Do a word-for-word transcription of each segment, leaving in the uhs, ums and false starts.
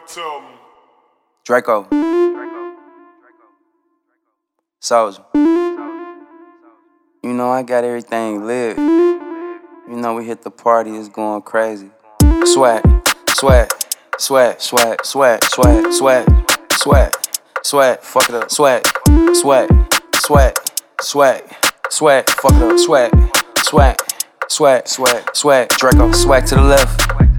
tell me. Draco. Soldier. You know I got everything lit. You know we hit the party, it's going crazy. Swag, swag, swag, swag, swag, swag, swag, swag, swag, fuck it up, swag, swag, swag, swag, swag, fuck it up, swag, swag, swag, swag, swag, Draco, swag to the left.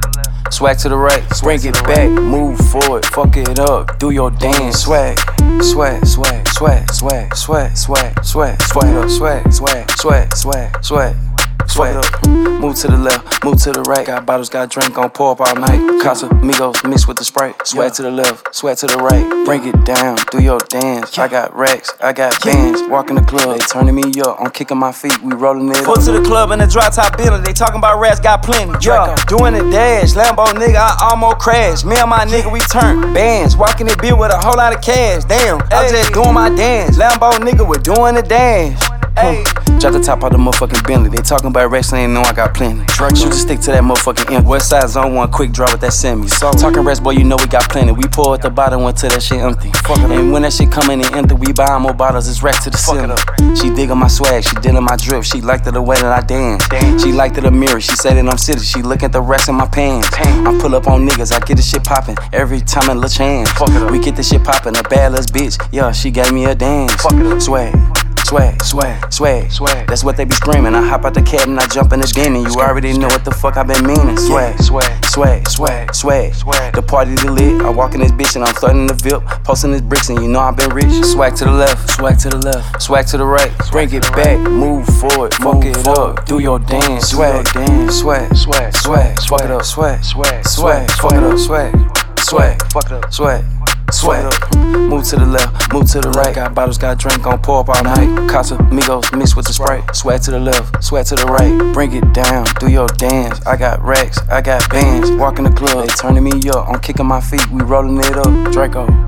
Swag to the right, bring it back, move forward, fuck it up, do your dance. Swag, swag, swag, swag, swag, swag, swag, swag, swag up, swag, swag, swag, swag, swag. Swag up, move to the left, move to the right. Got bottles, got drink on, pour up all night. Casamigos mixed with the Sprite. Swag to the left, swag to the right. Bring it down, do your dance. I got racks, I got bands. Walk in the club, they turning me up. I'm kicking my feet, we rolling it up. Pull to the club in the drop top Bentley. They talking about rats, got plenty. Yeah, doing the dash, Lambo nigga, I almost crashed. Me and my nigga, we turned bands. Walking the beer with a whole lot of cash. Damn, I just doing my dance. Lambo nigga, we're doing the dance. Hey. Drop the top out the motherfucking Bentley. They talking about racks, they ain't know I got plenty. Shoot the stick to that motherfucking empty. West side zone one, quick draw with that semi. Talking racks, boy, you know we got plenty. We pour at the bottom, went to that shit empty. And when that shit come in and empty, we buy more bottles, it's racks to the ceiling. She digging my swag, she digging my drip. She liked it the way that I dance. She liked it the mirror, she said that I'm city. She look at the racks in my pants. I pull up on niggas, I get the shit poppin'. Every time in La Chance. We get the shit poppin', a bad ass bitch. Yeah, she gave me a dance. Swag. Swag, swag, swag, swag. That's what they be screaming. I hop out the cab and I jump in the den, and you already know what the fuck I been meaning. Swag, swag, swag, swag, swag, swag. The party the lit. I walk in this bitch and I'm flirting the V I P, posting this bricks, and you know I been rich. Swag to the left, swag to the left, swag to the right. Bring it back, move forward, fuck it up, do your dance. Swag, dance, swag, swag, swag, fuck it up, swag, swag, swag, fuck it up, swag, swag, fuck it up, swag. Swag up, move to the left, move to the right. Got bottles, got drink on, pour up all night. Casamigos mixed with the Sprite. Swag to the left, swag to the right. Bring it down, do your dance. I got racks, I got bands. Walk in the club, they turning me up. I'm kicking my feet, we rolling it up. Draco.